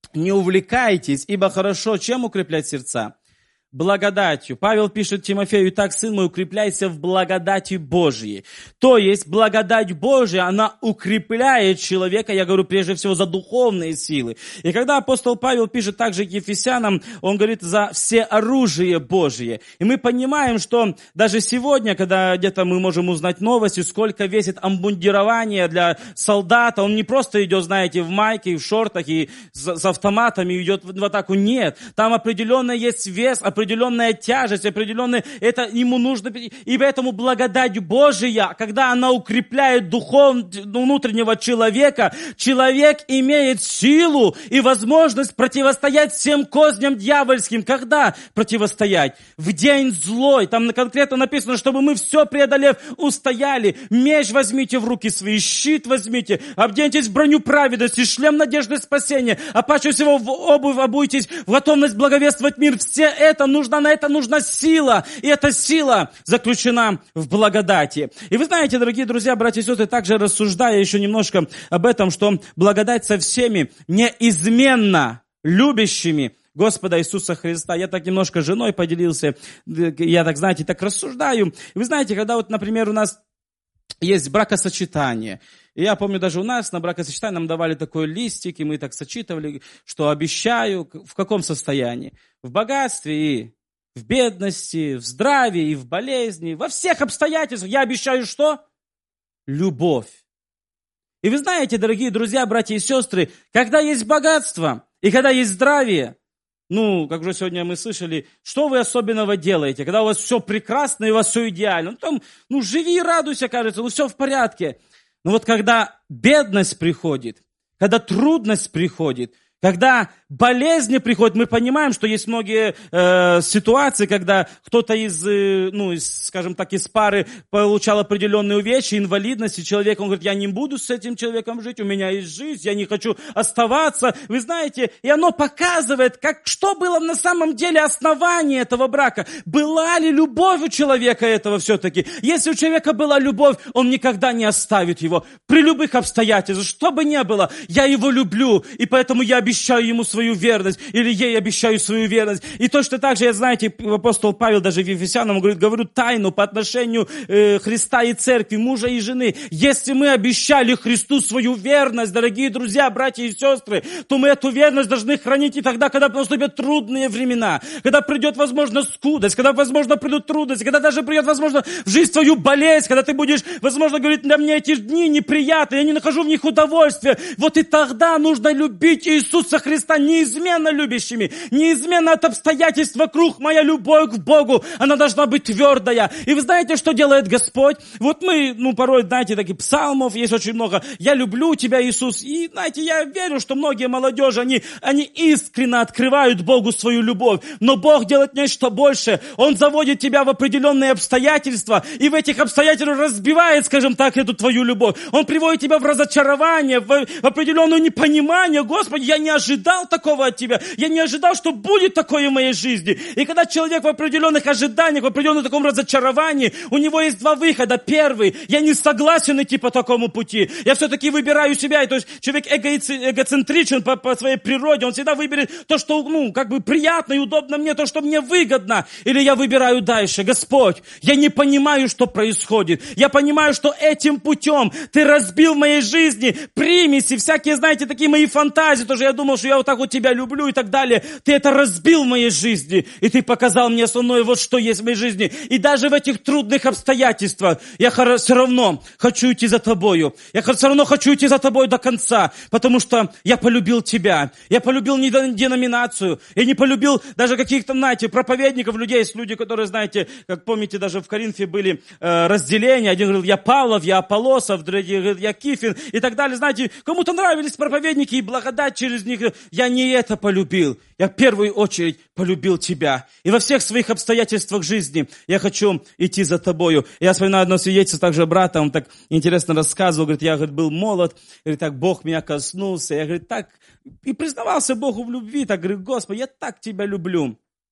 не увлекайтесь, ибо хорошо чем укреплять сердца? Благодатью. Павел пишет Тимофею: «Итак, сын мой, укрепляйся в благодати Божьей». То есть благодать Божья, она укрепляет человека, я говорю прежде всего за духовные силы. И когда апостол Павел пишет также к Ефесянам, он говорит за все оружие Божье. И мы понимаем, что даже сегодня, когда где-то мы можем узнать новости, сколько весит обмундирование для солдата, он не просто идет, знаете, в майке, в шортах и с автоматами идет в атаку. Нет, там определенно есть вес, определенная тяжесть, определенная, это ему нужно, и поэтому благодать Божия, когда она укрепляет внутреннего человека, человек имеет силу и возможность противостоять всем козням дьявольским. Когда противостоять? В день злой. Там конкретно написано, чтобы мы все преодолев устояли. Меч возьмите в руки свои, щит возьмите, обденьтесь в броню праведности, шлем надежды спасения, а паче всего в обувь обуйтесь, в готовность благовествовать мир. На это нужна сила, и эта сила заключена в благодати. И вы знаете, дорогие друзья, братья и сестры, также рассуждая еще немножко об этом, что благодать со всеми неизменно любящими Господа Иисуса Христа. Я так немножко с женой поделился, я так, знаете, так рассуждаю. И вы знаете, когда вот, например, у нас есть бракосочетание. И я помню, даже у нас на бракосочетании нам давали такой листик, и мы так сочетывали, что обещаю, в каком состоянии? В богатстве и в бедности, в здравии и в болезни, во всех обстоятельствах я обещаю что? Любовь. И вы знаете, дорогие друзья, братья и сестры, когда есть богатство и когда есть здравие, как уже сегодня мы слышали, что вы особенного делаете, когда у вас все прекрасно и у вас все идеально. Живи и радуйся, кажется, все в порядке. Но вот когда бедность приходит, когда трудность приходит, когда болезни приходят, мы понимаем, что есть многие ситуации, когда кто-то из пары получал определенные увечья, инвалидность, и человек, он говорит, я не буду с этим человеком жить, у меня есть жизнь, я не хочу оставаться. Вы знаете, и оно показывает, что было на самом деле основание этого брака. Была ли любовь у человека этого все-таки? Если у человека была любовь, он никогда не оставит его. При любых обстоятельствах, что бы ни было, я его люблю, и поэтому я обещаю ему свою верность, или ей обещаю свою верность. И точно так же, знаете, апостол Павел даже в Ефесянам говорит, говорю тайну по отношению Христа и церкви, мужа и жены. Если мы обещали Христу свою верность, дорогие друзья, братья и сестры, то мы эту верность должны хранить и тогда, когда наступят трудные времена, когда придет, возможно, скудость, когда, возможно, придут трудности, когда даже придет, возможно, в жизнь твою болезнь, когда ты будешь, возможно, говорить, для меня эти дни неприятны, я не нахожу в них удовольствия. Вот и тогда нужно любить Иисуса Христа неизменно любящими, неизменно от обстоятельств вокруг. Моя любовь к Богу, она должна быть твердая. И вы знаете, что делает Господь? Вот мы, порой, знаете, таких псалмов есть очень много. Я люблю тебя, Иисус. И, знаете, я верю, что многие молодежи, они искренне открывают Богу свою любовь. Но Бог делает нечто большее. Он заводит тебя в определенные обстоятельства, и в этих обстоятельствах разбивает, скажем так, эту твою любовь. Он приводит тебя в разочарование, в определенное непонимание. Господи, я не ожидал такого от тебя. Я не ожидал, что будет такое в моей жизни. И когда человек в определенных ожиданиях, в определенном таком разочаровании, у него есть два выхода. Первый, я не согласен идти по такому пути. Я все-таки выбираю себя. И, то есть человек эгоцентричен по своей природе. Он всегда выберет то, что приятно и удобно мне, то, что мне выгодно. Или я выбираю дальше. Господь, я не понимаю, что происходит. Я понимаю, что этим путем ты разбил в моей жизни примеси, всякие, знаете, такие мои фантазии. Тоже я думал, что я вот так вот тебя люблю и так далее. Ты это разбил в моей жизни. И ты показал мне основное, вот что есть в моей жизни. И даже в этих трудных обстоятельствах я все равно хочу идти за тобою. Я все равно хочу идти за тобой до конца. Потому что я полюбил тебя. Я полюбил не деноминацию. Я не полюбил даже каких-то, знаете, проповедников, людей. Есть люди, которые, знаете, как помните, даже в Коринфе были разделения. Один говорил, я Павлов, я Аполлосов, другой говорил, я Кифин и так далее. Знаете, кому-то нравились проповедники и благодать через них. Я не это полюбил. Я в первую очередь полюбил тебя. И во всех своих обстоятельствах жизни я хочу идти за тобою. Я вспоминаю одно свидетельство также брата, он так интересно рассказывал, говорит, я был молод, говорит, так Бог меня коснулся. Я, говорит, так, и признавался Богу в любви, так, говорит, Господи, я так тебя люблю.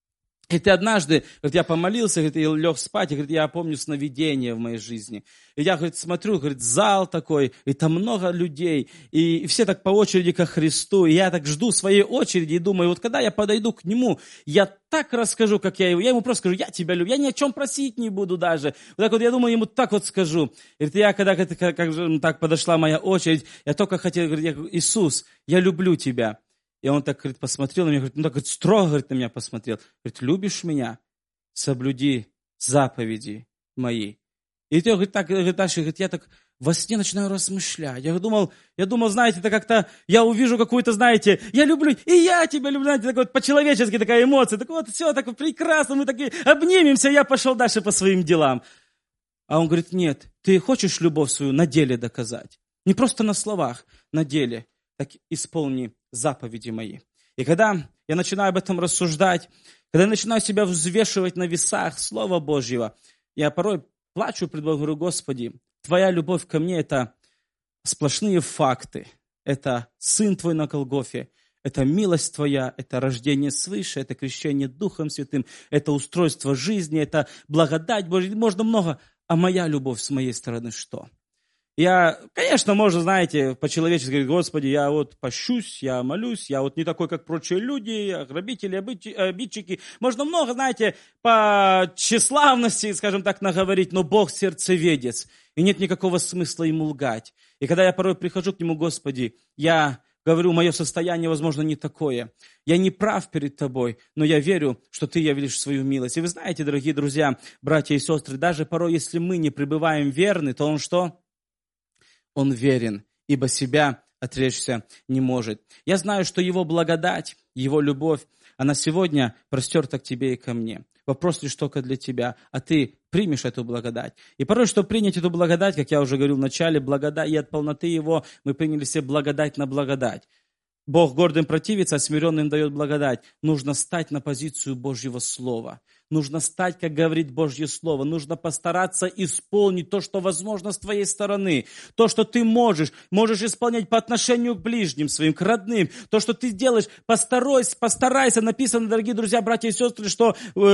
И ты однажды, говорит, я помолился, говорит, и лег спать, и говорит, я помню сновидение в моей жизни. И я, говорит, смотрю, говорит, зал такой, и там много людей, и все так по очереди ко Христу, и я так жду своей очереди, и думаю, вот когда я подойду к Нему, я так расскажу, как я ему просто скажу, я тебя люблю, я ни о чем просить не буду даже. Вот так вот, я думаю, ему так вот скажу. Говорит, я, когда как же так подошла моя очередь, я только хотел, говорит, я говорю, Иисус, я люблю тебя. И он так, говорит, посмотрел на меня, говорит, ну так, говорит, строго, говорит, на меня посмотрел. Говорит, любишь меня? Соблюди заповеди мои. И я, говорит, так, говорит, дальше, говорит, я так во сне начинаю размышлять. Я думал, знаете, это как-то, я увижу какую-то, знаете, я люблю, и я тебя люблю, знаете, так вот по-человечески такая эмоция. Так вот, все, так прекрасно, мы такие обнимемся, я пошел дальше по своим делам. А он говорит, нет, ты хочешь любовь свою на деле доказать? Не просто на словах, на деле. Так исполни заповеди мои. И когда я начинаю об этом рассуждать, когда я начинаю себя взвешивать на весах Слова Божьего, я порой плачу пред Богом, говорю, Господи, Твоя любовь ко мне – это сплошные факты. Это Сын Твой на Голгофе, это милость Твоя, это рождение свыше, это крещение Духом Святым, это устройство жизни, это благодать Божья, можно много. А моя любовь с моей стороны что? Я, конечно, можно, знаете, по-человечески говорить, Господи, я вот пощусь, я молюсь, я вот не такой, как прочие люди, грабители, обидчики. Можно много, знаете, по тщеславности, скажем так, наговорить, но Бог сердцеведец, и нет никакого смысла ему лгать. И когда я порой прихожу к Нему, Господи, я говорю, мое состояние, возможно, не такое. Я не прав перед Тобой, но я верю, что Ты явишь свою милость. И вы знаете, дорогие друзья, братья и сестры, даже порой, если мы не пребываем верны, то Он что? Он верен, ибо себя отречься не может. Я знаю, что Его благодать, Его любовь, она сегодня простерта к тебе и ко мне. Вопрос лишь только для тебя, а ты примешь эту благодать. И порой, чтобы принять эту благодать, как я уже говорил в начале, благодать, и от полноты Его мы приняли все благодать на благодать. Бог гордым противится, а смиренным дает благодать. Нужно стать на позицию Божьего Слова. Нужно стать, как говорит Божье Слово. Нужно постараться исполнить то, что возможно с твоей стороны. То, что ты можешь исполнять по отношению к ближним своим, к родным. То, что ты делаешь, постарайся. Написано, дорогие друзья, братья и сестры, что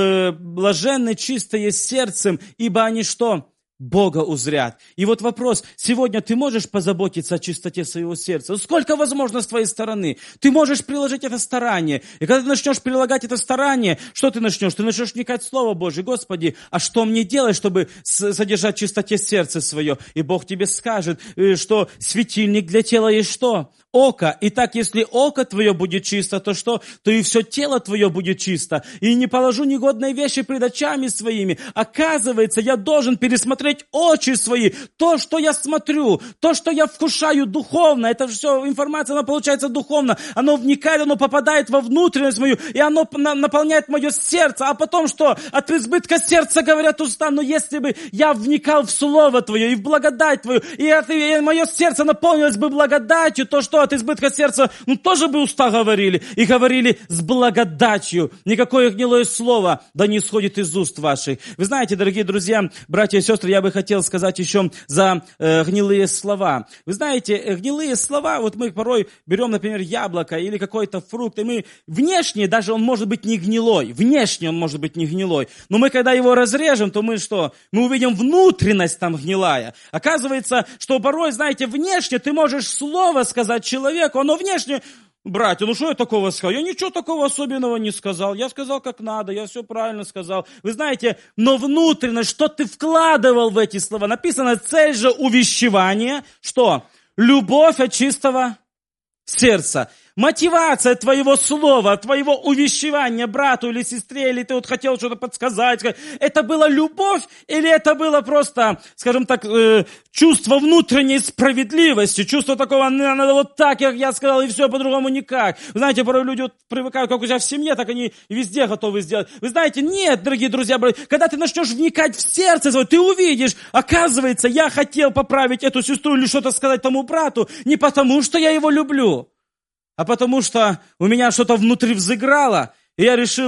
блаженны чистые сердцем, ибо они что? Бога узрят. И вот вопрос, сегодня ты можешь позаботиться о чистоте своего сердца? Сколько возможно с твоей стороны? Ты можешь приложить это старание. И когда ты начнешь прилагать это старание, что ты начнешь? Ты начнешь вникать в Слово Божие. Господи, а что мне делать, чтобы содержать в чистоте сердце свое? И Бог тебе скажет, что светильник для тела есть что? Око. Итак, если око твое будет чисто, то что? То и все тело твое будет чисто. И не положу негодные вещи пред очами своими. Оказывается, я должен пересмотреть очи свои. То, что я смотрю, то, что я вкушаю духовно, это все информация, она получается духовно. Оно вникает, оно попадает во внутренность мою, и оно наполняет мое сердце. А потом что? От избытка сердца говорят уста. Но если бы я вникал в Слово Твое и в благодать Твою, и мое сердце наполнилось бы благодатью, то что? От избытка сердца, тоже бы уста говорили. И говорили с благодатью. Никакое гнилое слово да не исходит из уст ваших. Вы знаете, дорогие друзья, братья и сестры, я бы хотел сказать еще за гнилые слова. Вы знаете, гнилые слова, вот мы порой берем, например, яблоко или какой-то фрукт, и мы внешне, даже он может быть не гнилой, внешне он может быть не гнилой, но мы когда его разрежем, то мы что? Мы увидим внутренность там гнилая. Оказывается, что порой, знаете, внешне ты можешь слово сказать человеку, оно внешне, братья, что я такого сказал? Я ничего такого особенного не сказал. Я сказал как надо, я все правильно сказал. Вы знаете, но внутренне, что ты вкладывал в эти слова? Написано, цель же увещевания, что? Любовь от чистого сердца. Мотивация твоего слова, твоего увещевания брату или сестре, или ты вот хотел что-то подсказать, это была любовь или это было просто, скажем так, чувство внутренней справедливости, чувство такого, надо вот так, как я сказал, и все, по-другому никак. Вы знаете, порой люди вот привыкают, как у себя в семье, так они везде готовы сделать. Вы знаете, нет, дорогие друзья, когда ты начнешь вникать в сердце свое, ты увидишь, оказывается, я хотел поправить эту сестру или что-то сказать тому брату не потому, что я его люблю, а потому что у меня что-то внутри взыграло, и я решил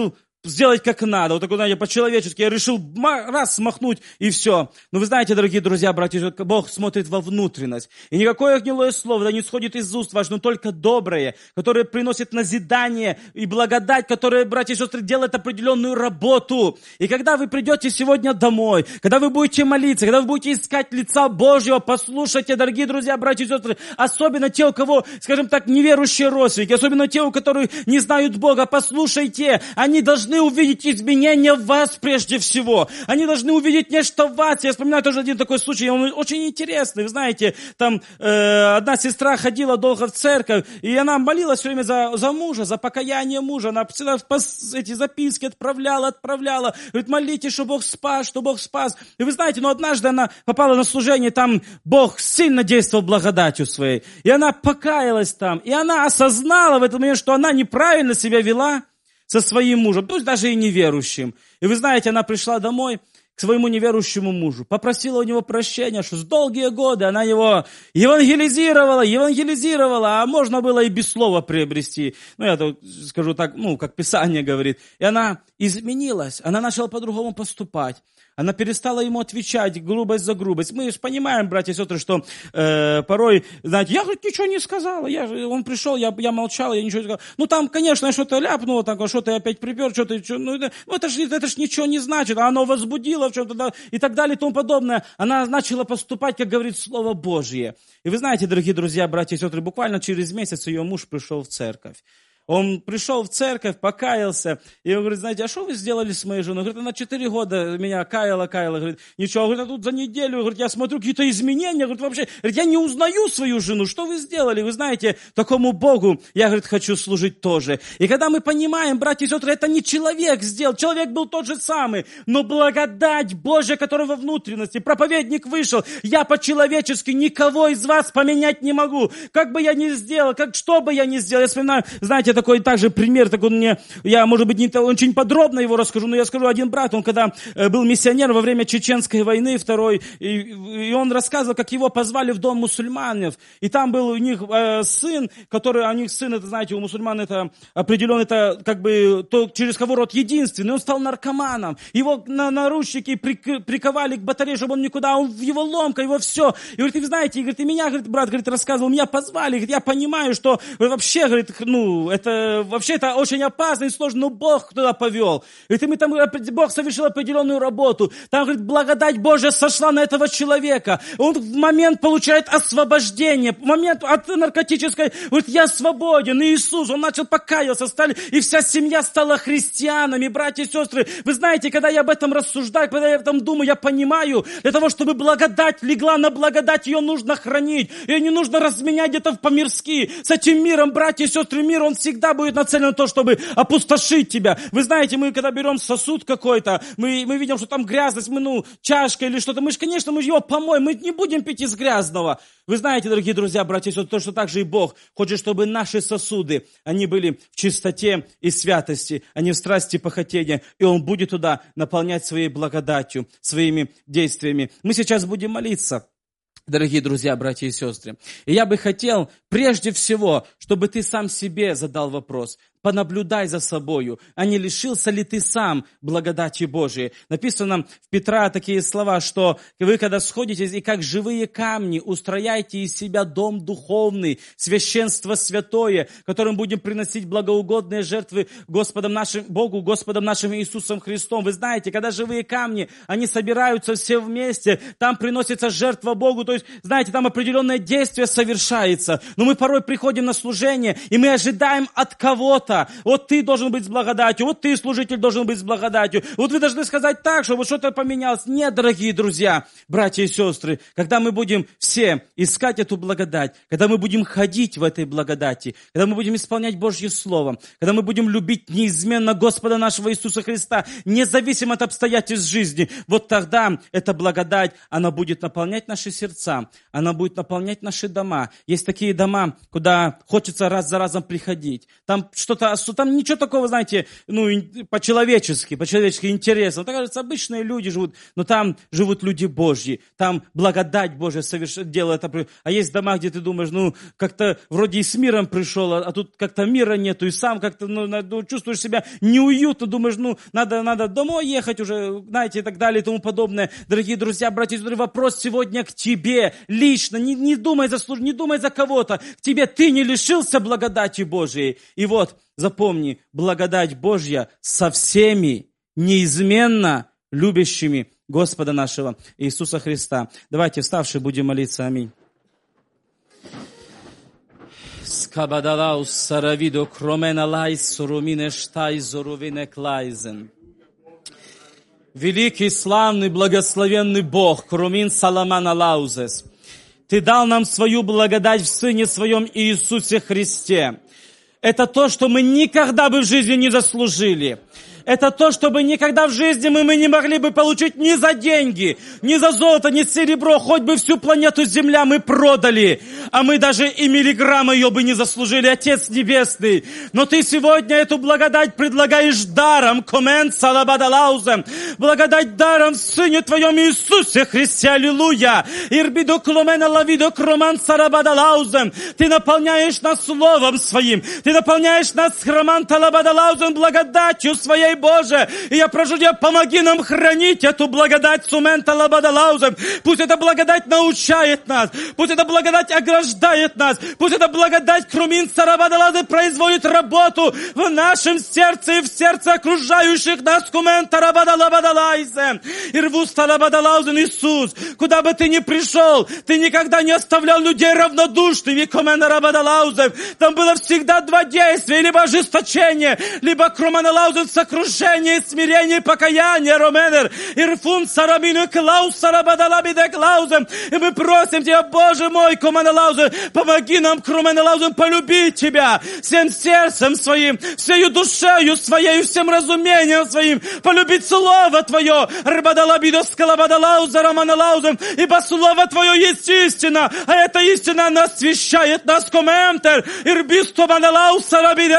сделать как надо. Вот такой, знаете, по-человечески. Я решил раз смахнуть и все. Но вы знаете, дорогие друзья, братья, Бог смотрит во внутренность. И никакое гнилое слово да не сходит из уст ваших, но только доброе, которое приносит назидание и благодать, которое, братья и сестры, делает определенную работу. И когда вы придете сегодня домой, когда вы будете молиться, когда вы будете искать лица Божьего, послушайте, дорогие друзья, братья и сестры, особенно те, у кого, скажем так, неверующие родственники, особенно те, у которых не знают Бога, послушайте, они должны увидеть изменения в вас прежде всего. Они должны увидеть нечто в вас. Я вспоминаю тоже один такой случай, он очень интересный. Вы знаете, там одна сестра ходила долго в церковь, и она молилась все время за мужа, за покаяние мужа. Она всегда эти записки отправляла. Говорит, молитесь, что Бог спас, что Бог спас. И вы знаете, но однажды она попала на служение, там Бог сильно действовал благодатью своей. И она покаялась там. И она осознала в этот момент, что она неправильно себя вела со своим мужем, пусть даже и неверующим. И вы знаете, она пришла домой к своему неверующему мужу, попросила у него прощения, что с долгие годы она его евангелизировала, а можно было и без слова приобрести. Ну, я скажу так, как Писание говорит. И она изменилась, она начала по-другому поступать. Она перестала ему отвечать грубость за грубость. Мы же понимаем, братья и сестры, что порой, знаете, я говорит, ничего не сказала. Он пришел, я молчал, я ничего не сказал. Ну, там, конечно, я что-то ляпнула, что-то опять припер, это ж ничего не значит. А оно возбудило в чем-то, да, и так далее, и тому подобное. Она начала поступать, как говорит Слово Божье. И вы знаете, дорогие друзья, братья и сестры, буквально через месяц ее муж пришел в церковь. Он пришел в церковь, покаялся, и он говорит, знаете, а что вы сделали с моей женой? Говорит, она 4 года меня каяла, говорит, ничего, говорит, а тут за неделю, говорит, я смотрю какие-то изменения, говорит, вообще, говорит, я не узнаю свою жену, что вы сделали? Вы знаете, такому Богу я, говорит, хочу служить тоже. И когда мы понимаем, братья и сестры, это не человек сделал, человек был тот же самый, но благодать Божья, которая во внутренности, проповедник вышел, я по-человечески никого из вас поменять не могу, как бы я ни сделал, что бы я ни сделал, я вспоминаю, знаете, такой также пример, я, может быть, не очень подробно его расскажу, но я скажу, один брат, он когда был миссионером во время Чеченской войны второй, и он рассказывал, как его позвали в дом мусульманов, и там был у них сын, у них сын, это, знаете, у мусульман это определенно, это как бы то, через кого род единственный, он стал наркоманом, его на наручники приковали к батарее, чтобы он никуда, он в его ломка, его все, и говорит, и вы знаете, и, говорит, и меня, говорит, брат, говорит, рассказывал, меня позвали, говорит, я понимаю, что вообще, говорит, это очень опасно и сложно, но Бог туда повел. Говорит, Бог совершил определенную работу. Там, говорит, благодать Божья сошла на этого человека. Он в момент получает освобождение, в момент от наркотической, говорит, я свободен, и Иисус, он начал покаялся, и вся семья стала христианами, братья и сестры. Вы знаете, когда я об этом рассуждаю, когда я об этом думаю, я понимаю, для того, чтобы благодать легла на благодать, ее нужно хранить, ее не нужно разменять где-то по-мирски. С этим миром, братья и сестры, мир, он всегда будет нацелен на то, чтобы опустошить тебя. Вы знаете, мы когда берем сосуд какой-то, мы видим, что там грязность, чашка или что-то, мы его помоем, мы не будем пить из грязного. Вы знаете, дорогие друзья, братья и сестры, то, что также и Бог хочет, чтобы наши сосуды, они были в чистоте и святости, а не в страсти и похотении, и Он будет туда наполнять своей благодатью, своими действиями. Мы сейчас будем молиться. Дорогие друзья, братья и сестры, и я бы хотел прежде всего, чтобы ты сам себе задал вопрос. Понаблюдай за собою, а не лишился ли ты сам благодати Божией. Написано в Петра такие слова, что вы, когда сходитесь, и как живые камни устрояйте из себя дом духовный, священство святое, которым будем приносить благоугодные жертвы Господом нашим, Богу, Господом нашим Иисусом Христом. Вы знаете, когда живые камни, они собираются все вместе, там приносится жертва Богу, то есть, знаете, там определенное действие совершается. Но мы порой приходим на служение, и мы ожидаем от кого-то. Вот ты должен быть с благодатью, вот ты, служитель, должен быть с благодатью. Вот вы должны сказать так, чтобы что-то поменялось. Нет, дорогие друзья, братья и сестры, когда мы будем все искать эту благодать, когда мы будем ходить в этой благодати, когда мы будем исполнять Божье Слово, когда мы будем любить неизменно Господа нашего Иисуса Христа, независимо от обстоятельств жизни, вот тогда эта благодать, она будет наполнять наши сердца, она будет наполнять наши дома. Есть такие дома, куда хочется раз за разом приходить. Там что-то что-то, там ничего такого, знаете, по-человечески интересно. Так кажется, обычные люди живут, но там живут люди Божьи, там благодать Божья делает это. А есть дома, где ты думаешь, как-то вроде и с миром пришел, а тут как-то мира нету, и сам как-то, чувствуешь себя неуютно, думаешь, надо домой ехать уже, знаете, и так далее, и тому подобное. Дорогие друзья, братья и сестры, вопрос сегодня к тебе лично, не думай за службу, не думай за кого-то, к тебе, ты не лишился благодати Божией. И вот, запомни, благодать Божья со всеми неизменно любящими Господа нашего Иисуса Христа. Давайте, вставшие, будем молиться. Аминь. Скабадалаус саравидо кромена лайс сурумине штай зорувине клайзен. Великий, славный, благословенный Бог, Крумин Саламана Лаузес, Ты дал нам свою благодать в Сыне Своем Иисусе Христе. Это то, что мы никогда бы в жизни не заслужили. Это то, что бы никогда в жизни мы не могли бы получить ни за деньги, ни за золото, ни серебро, хоть бы всю планету Земля мы продали, а мы даже и миллиграмма ее бы не заслужили, Отец Небесный. Но Ты сегодня эту благодать предлагаешь даром, комен салабадалаузем, благодать даром в Сыне Твоем Иисусе Христе, аллилуйя. Ирбидо кломена лавидо кроман сарабадалаузем. Ты наполняешь нас Словом Своим, Ты наполняешь нас хроман талабадалаузем благодатью Своей, Боже, и я прошу Тебя, помоги нам хранить эту благодать сумента лабадалаузем. Пусть эта благодать научает нас, пусть эта благодать ограждает нас, пусть эта благодать крумин сарабадалаузем производит работу в нашем сердце и в сердце окружающих нас кумента рабадалабадалайзем. И рвуста лабадалаузем, Иисус, куда бы Ты ни пришел, Ты никогда не оставлял людей равнодушными, кумента рабадалаузем. Там было всегда два действия, либо ожесточение, либо круманалаузем сокрушение, смирение, покаяние, роменер, ирфун сарабину клаус сарабадалабиде клаузем. И мы просим Тебя, Боже мой, команалаузем, помоги нам, кроменалаузем, полюбить Тебя всем сердцем своим, всею душею своей, всем разумением своим, полюбить Слово Твое, рыбадалабидо скалабадалауза романалаузем, ибо Слово Твое есть истина, а эта истина она освящает нас, коментер, ирбисто маналаус сарабиде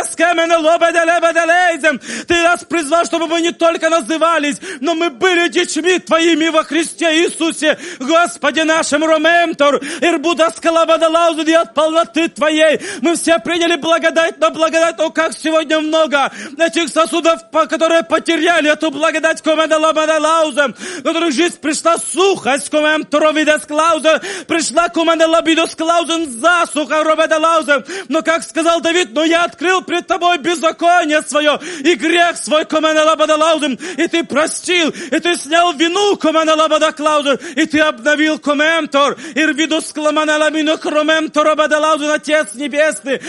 скеменелобеделебеделейзем. Ты нас призвал, чтобы мы не только назывались, но мы были детьми Твоими во Христе Иисусе, Господи нашим Роментор, Ирбуда Скалабадалаузен, и от полноты Твоей мы все приняли благодать на благодать. О, как сегодня много этих сосудов, которые потеряли эту благодать, Комендалабадалаузен, в которых жизнь пришла сухость, Комендоровидесклаузен, пришла Комендалабидосклаузен, засуха, Робедалаузен. Но, как сказал Давид, но я открыл пред Тобой беззаконие свое и грех свой, и Ты простил, и Ты снял вину, и Ты обновил коментор, Отец Небесный,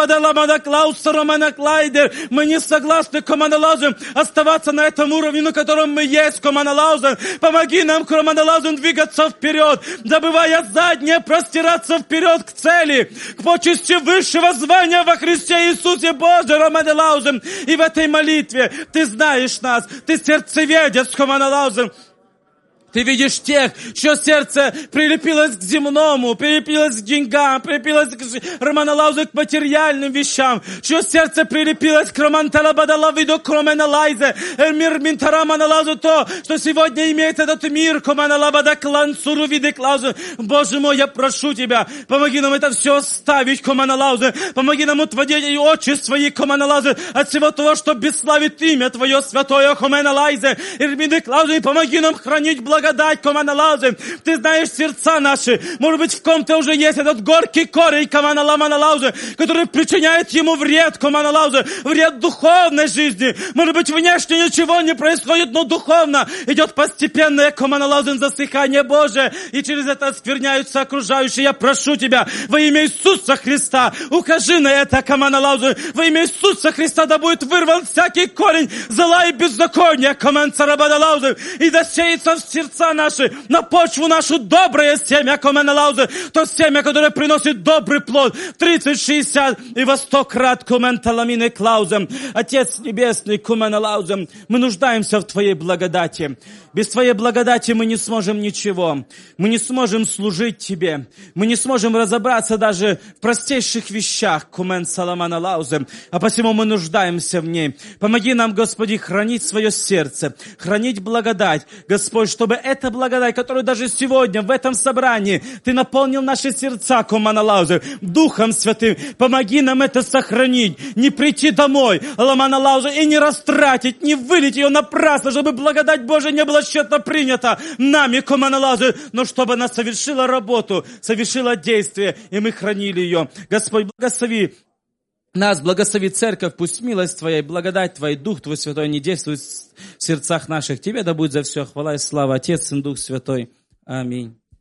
мы не согласны, оставаться на этом уровне, на котором мы есть, помоги нам, двигаться вперед, забывая заднее, простираться вперед к цели, к почести высшего звания во Христе Иисусе, Боже, и в этой молитве Ты знаешь нас, Ты сердцеведец, команалаузен. Ты видишь тех, чье сердце прилепилось к земному, прилепилось к деньгам, прилепилось к материальным вещам, чье сердце прилепилось к романталабадалавиду кроменалайзе, мирминтараманалазу, то, что сегодня имеет этот мир, команалабадаклансуру видеклаузу. Боже мой, я прошу Тебя, помоги нам это все оставить, команалаузу, помоги нам утводить очи свои, команалаузу, от всего того, что бесславит имя Твое святое, команалайзе, и помоги нам хранить благодать, команалаузем. Ты знаешь сердца наши. Может быть, в ком-то уже есть этот горький корень, команаламаналаузем, который причиняет ему вред, команалаузем, вред духовной жизни. Может быть, внешне ничего не происходит, но духовно идет постепенное, команалаузем, засыхание Божие, и через это оскверняются окружающие. Я прошу Тебя, во имя Иисуса Христа, укажи на это, команалаузем. Во имя Иисуса Христа да будет вырван всякий корень зла и беззакония, команцарабадалаузем, и да сеется в сердце сердца наши, на почву нашу доброе семя, коменалаузе, то семя, которое приносит добрый плод, 30, 60 и во 100 крат, коменталамины клаузем. Отец Небесный, коменалаузем, мы нуждаемся в Твоей благодати. Без Твоей благодати мы не сможем ничего. Мы не сможем служить Тебе. Мы не сможем разобраться даже в простейших вещах, комен саламана лаузе. А посему мы нуждаемся в ней. Помоги нам, Господи, хранить свое сердце, хранить благодать. Господь, чтобы эта благодать, которую даже сегодня в этом собрании Ты наполнил наши сердца, комана лаузе, Духом Святым. Помоги нам это сохранить, не прийти домой, ламана лаузе, и не растратить, не вылить ее напрасно, чтобы благодать Божия не была тщетно принята нами, комана лаузе, но чтобы она совершила работу, совершила действие, и мы хранили ее. Господь, благослови нас, благослови церковь, пусть милость Твоя и благодать Твоя, Дух Твой Святой не действует в сердцах наших. Тебе да будет за все хвала и слава, Отец и Дух Святой. Аминь.